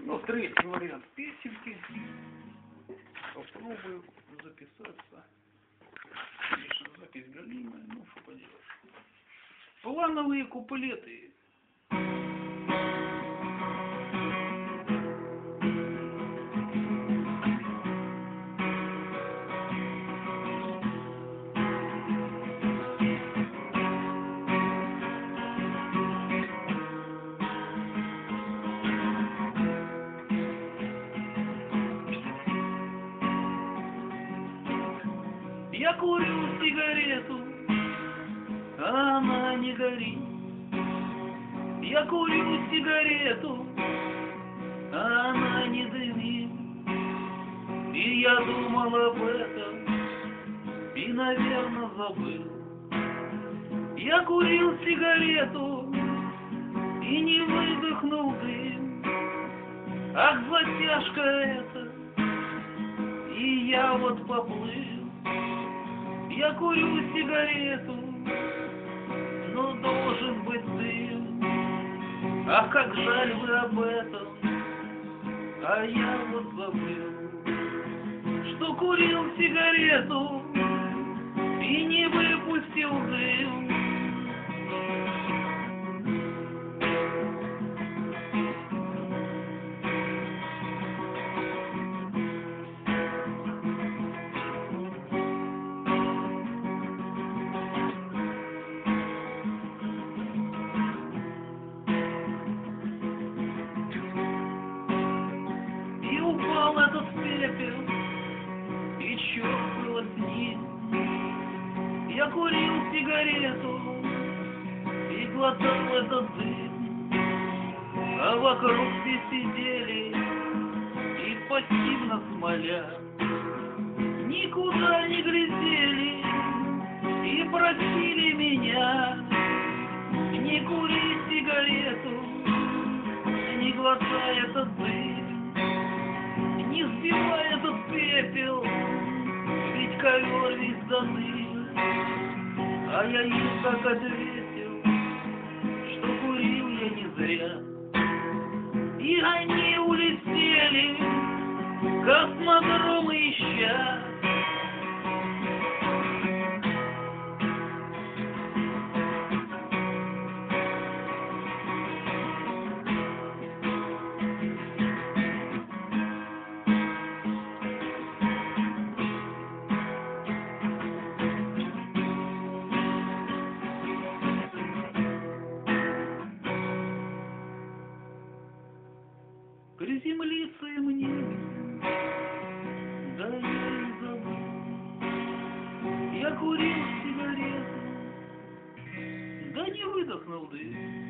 Ну, третий вариант песенки. Попробую записаться. Конечно, запись галимая, ну что поделаешь. Плановые куплеты. Я курю сигарету, а она не горит. Я курю сигарету, а она не дымит. И я думал об этом, и, наверное, забыл. Я курил сигарету, и не выдохнул дым. Ах, затяжка эта, и я вот поплыл. Я курю сигарету, но должен быть дым. Ах, как жаль вы об этом, а я вот забыл, что курил сигарету и не выпустил дым. И упал этот пепел, и черт было с ним. Я курил сигарету и глотал этот дым, а вокруг все сидели и пассивно смоля, никуда не глядели и просили меня: не кури сигарету, не глотай этот дым, не сбивай этот пепел, ведь ковер весь заныл. А я им как ответил, что курил я не зря. И они улетели, космодром ища. Приземлиться им мне, да я и забыл. Я курил сигарету, да не выдохнул дым.